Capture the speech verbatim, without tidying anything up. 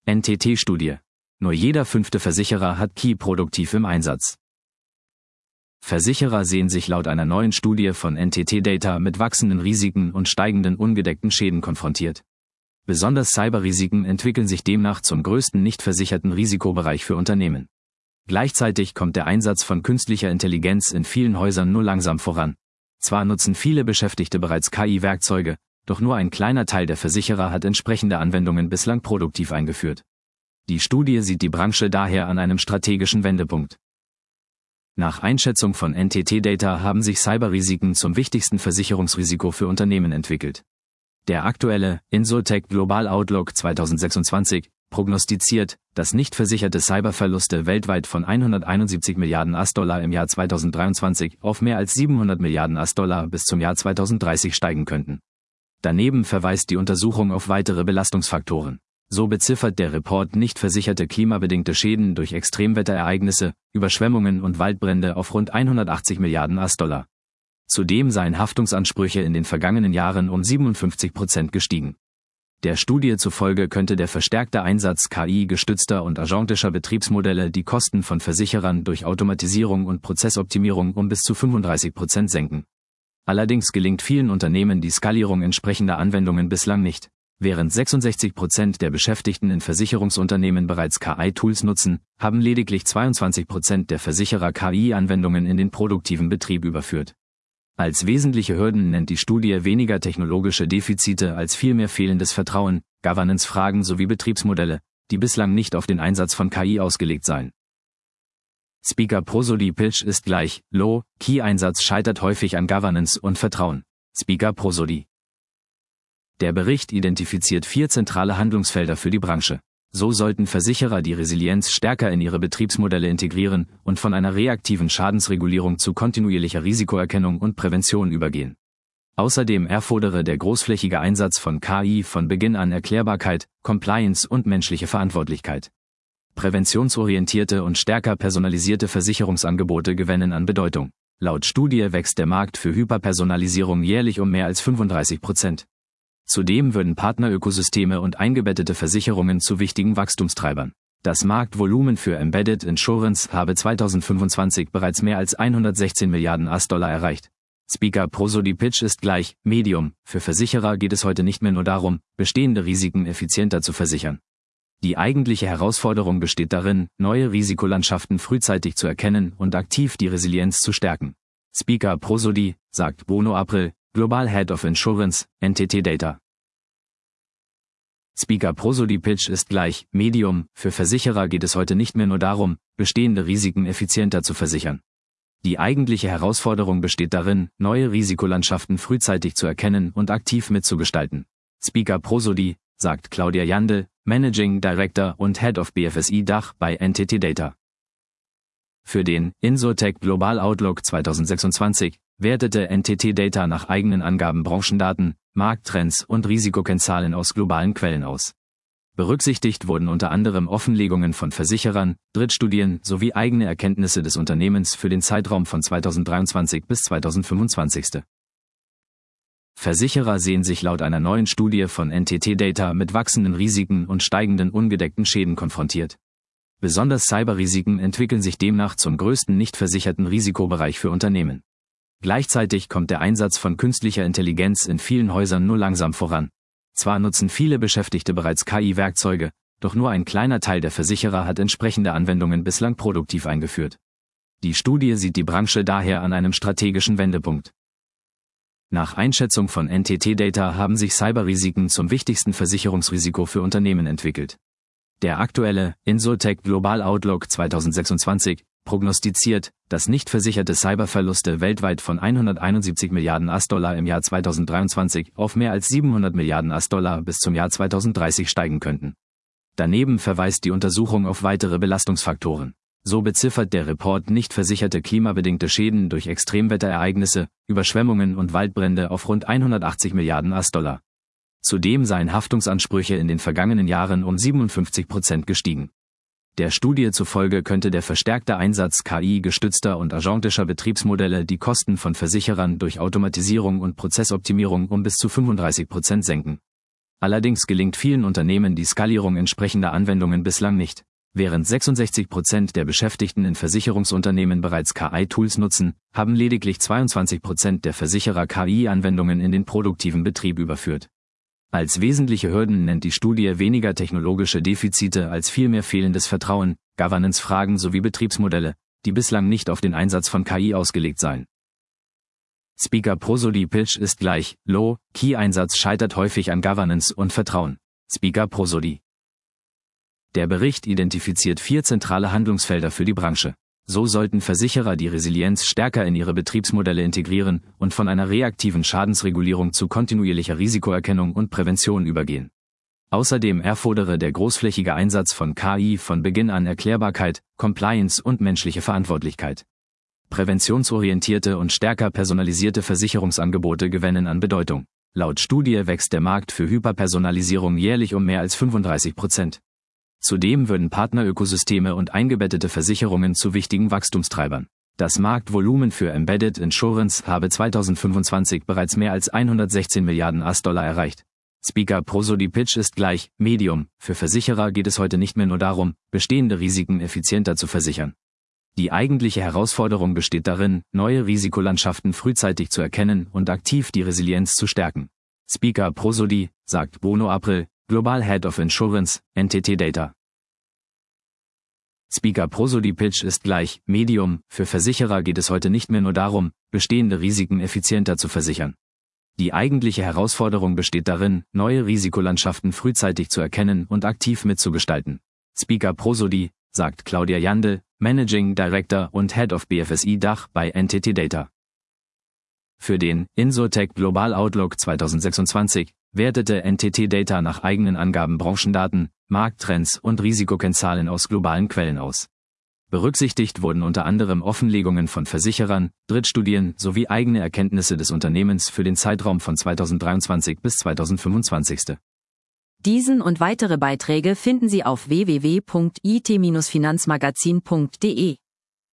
N T T-Studie. Nur jeder fünfte Versicherer hat K I produktiv im Einsatz. Versicherer sehen sich laut einer neuen Studie von N T T Data mit wachsenden Risiken und steigenden ungedeckten Schäden konfrontiert. Besonders Cyberrisiken entwickeln sich demnach zum größten nicht versicherten Risikobereich für Unternehmen. Gleichzeitig kommt der Einsatz von künstlicher Intelligenz in vielen Häusern nur langsam voran. Zwar nutzen viele Beschäftigte bereits K I-Werkzeuge, doch nur ein kleiner Teil der Versicherer hat entsprechende Anwendungen bislang produktiv eingeführt. Die Studie sieht die Branche daher an einem strategischen Wendepunkt. Nach Einschätzung von N T T Data haben sich Cyberrisiken zum wichtigsten Versicherungsrisiko für Unternehmen entwickelt. Der aktuelle Insurtech Global Outlook zweitausendsechsundzwanzig prognostiziert, dass nicht versicherte Cyberverluste weltweit von hunderteinundsiebzig Milliarden US Dollar im Jahr zweitausenddreiundzwanzig auf mehr als siebenhundert Milliarden US Dollar bis zum Jahr zweitausenddreißig steigen könnten. Daneben verweist die Untersuchung auf weitere Belastungsfaktoren. So beziffert der Report nicht versicherte klimabedingte Schäden durch Extremwetterereignisse, Überschwemmungen und Waldbrände auf rund hundertachtzig Milliarden US Dollar. Zudem seien Haftungsansprüche in den vergangenen Jahren um siebenundfünfzig Prozent gestiegen. Der Studie zufolge könnte der verstärkte Einsatz K I-gestützter und agentischer Betriebsmodelle die Kosten von Versicherern durch Automatisierung und Prozessoptimierung um bis zu fünfunddreißig Prozent senken. Allerdings gelingt vielen Unternehmen die Skalierung entsprechender Anwendungen bislang nicht. Während sechsundsechzig Prozent der Beschäftigten in Versicherungsunternehmen bereits K I-Tools nutzen, haben lediglich zweiundzwanzig Prozent der Versicherer K I-Anwendungen in den produktiven Betrieb überführt. Als wesentliche Hürden nennt die Studie weniger technologische Defizite als vielmehr fehlendes Vertrauen, Governance-Fragen sowie Betriebsmodelle, die bislang nicht auf den Einsatz von K I ausgelegt seien. Speaker Prosody Pitch ist gleich, Low, K I-Einsatz scheitert häufig an Governance und Vertrauen. Speaker Prosody. Der Bericht identifiziert vier zentrale Handlungsfelder für die Branche. So sollten Versicherer die Resilienz stärker in ihre Betriebsmodelle integrieren und von einer reaktiven Schadensregulierung zu kontinuierlicher Risikoerkennung und Prävention übergehen. Außerdem erfordere der großflächige Einsatz von K I von Beginn an Erklärbarkeit, Compliance und menschliche Verantwortlichkeit. Präventionsorientierte und stärker personalisierte Versicherungsangebote gewinnen an Bedeutung. Laut Studie wächst der Markt für Hyperpersonalisierung jährlich um mehr als fünfunddreißig Prozent. Zudem würden Partnerökosysteme und eingebettete Versicherungen zu wichtigen Wachstumstreibern. Das Marktvolumen für Embedded Insurance habe zweitausendfünfundzwanzig bereits mehr als hundertsechzehn Milliarden US Dollar erreicht. Speaker Prosody Pitch ist gleich, Medium. Für Versicherer geht es heute nicht mehr nur darum, bestehende Risiken effizienter zu versichern. Die eigentliche Herausforderung besteht darin, neue Risikolandschaften frühzeitig zu erkennen und aktiv die Resilienz zu stärken. Speaker Prosody, sagt Bruno April, Global Head of Insurance, N T T Data. Speaker Prosody Pitch ist gleich, Medium. Für Versicherer geht es heute nicht mehr nur darum, bestehende Risiken effizienter zu versichern. Die eigentliche Herausforderung besteht darin, neue Risikolandschaften frühzeitig zu erkennen und aktiv mitzugestalten. Speaker Prosody, sagt Claudia Jandl, Managing Director und Head of B F S I Dach bei N T T Data. Für den Insurtech Global Outlook zweitausendsechsundzwanzig wertete N T T Data nach eigenen Angaben Branchendaten, Markttrends und Risikokennzahlen aus globalen Quellen aus. Berücksichtigt wurden unter anderem Offenlegungen von Versicherern, Drittstudien sowie eigene Erkenntnisse des Unternehmens für den Zeitraum von zweitausenddreiundzwanzig bis zweitausendfünfundzwanzig. Versicherer sehen sich laut einer neuen Studie von N T T Data mit wachsenden Risiken und steigenden ungedeckten Schäden konfrontiert. Besonders Cyberrisiken entwickeln sich demnach zum größten nicht versicherten Risikobereich für Unternehmen. Gleichzeitig kommt der Einsatz von künstlicher Intelligenz in vielen Häusern nur langsam voran. Zwar nutzen viele Beschäftigte bereits K I-Werkzeuge, doch nur ein kleiner Teil der Versicherer hat entsprechende Anwendungen bislang produktiv eingeführt. Die Studie sieht die Branche daher an einem strategischen Wendepunkt. Nach Einschätzung von N T T Data haben sich Cyberrisiken zum wichtigsten Versicherungsrisiko für Unternehmen entwickelt. Der aktuelle Insurtech Global Outlook zweitausendsechsundzwanzig prognostiziert, dass nicht versicherte Cyberverluste weltweit von hunderteinundsiebzig Milliarden US Dollar im Jahr zweitausenddreiundzwanzig auf mehr als siebenhundert Milliarden US Dollar bis zum Jahr zweitausenddreißig steigen könnten. Daneben verweist die Untersuchung auf weitere Belastungsfaktoren. So beziffert der Report nicht versicherte klimabedingte Schäden durch Extremwetterereignisse, Überschwemmungen und Waldbrände auf rund hundertachtzig Milliarden US Dollar. Zudem seien Haftungsansprüche in den vergangenen Jahren um siebenundfünfzig Prozent gestiegen. Der Studie zufolge könnte der verstärkte Einsatz K I-gestützter und agentischer Betriebsmodelle die Kosten von Versicherern durch Automatisierung und Prozessoptimierung um bis zu fünfunddreißig Prozent senken. Allerdings gelingt vielen Unternehmen die Skalierung entsprechender Anwendungen bislang nicht. Während sechsundsechzig Prozent der Beschäftigten in Versicherungsunternehmen bereits K I-Tools nutzen, haben lediglich zweiundzwanzig Prozent der Versicherer K I-Anwendungen in den produktiven Betrieb überführt. Als wesentliche Hürden nennt die Studie weniger technologische Defizite als vielmehr fehlendes Vertrauen, Governance-Fragen sowie Betriebsmodelle, die bislang nicht auf den Einsatz von K I ausgelegt seien. Speaker Prosody Pitch ist gleich, Low, Key-Einsatz scheitert häufig an Governance und Vertrauen. Speaker Prosody. Der Bericht identifiziert vier zentrale Handlungsfelder für die Branche. So sollten Versicherer die Resilienz stärker in ihre Betriebsmodelle integrieren und von einer reaktiven Schadensregulierung zu kontinuierlicher Risikoerkennung und Prävention übergehen. Außerdem erfordere der großflächige Einsatz von K I von Beginn an Erklärbarkeit, Compliance und menschliche Verantwortlichkeit. Präventionsorientierte und stärker personalisierte Versicherungsangebote gewinnen an Bedeutung. Laut Studie wächst der Markt für Hyperpersonalisierung jährlich um mehr als fünfunddreißig Prozent. Zudem würden Partnerökosysteme und eingebettete Versicherungen zu wichtigen Wachstumstreibern. Das Marktvolumen für Embedded Insurance habe zweitausendfünfundzwanzig bereits mehr als hundertsechzehn Milliarden U S-Dollar erreicht. Speaker Prosody Pitch ist gleich, Medium. Für Versicherer geht es heute nicht mehr nur darum, bestehende Risiken effizienter zu versichern. Die eigentliche Herausforderung besteht darin, neue Risikolandschaften frühzeitig zu erkennen und aktiv die Resilienz zu stärken. Speaker Prosody, sagt Bruno April, Global Head of Insurance, N T T Data. Speaker Prosody Pitch ist gleich, Medium. Für Versicherer geht es heute nicht mehr nur darum, bestehende Risiken effizienter zu versichern. Die eigentliche Herausforderung besteht darin, neue Risikolandschaften frühzeitig zu erkennen und aktiv mitzugestalten. Speaker Prosody, sagt Claudia Jandl, Managing Director und Head of B F S I Dach bei N T T Data. Für den Insurtech Global Outlook zweitausendsechsundzwanzig wertete N T T Data nach eigenen Angaben Branchendaten, Markttrends und Risikokennzahlen aus globalen Quellen aus. Berücksichtigt wurden unter anderem Offenlegungen von Versicherern, Drittstudien sowie eigene Erkenntnisse des Unternehmens für den Zeitraum von zweitausenddreiundzwanzig bis zweitausendfünfundzwanzig. Diesen und weitere Beiträge finden Sie auf w w w punkt i t Bindestrich finanzmagazin punkt de.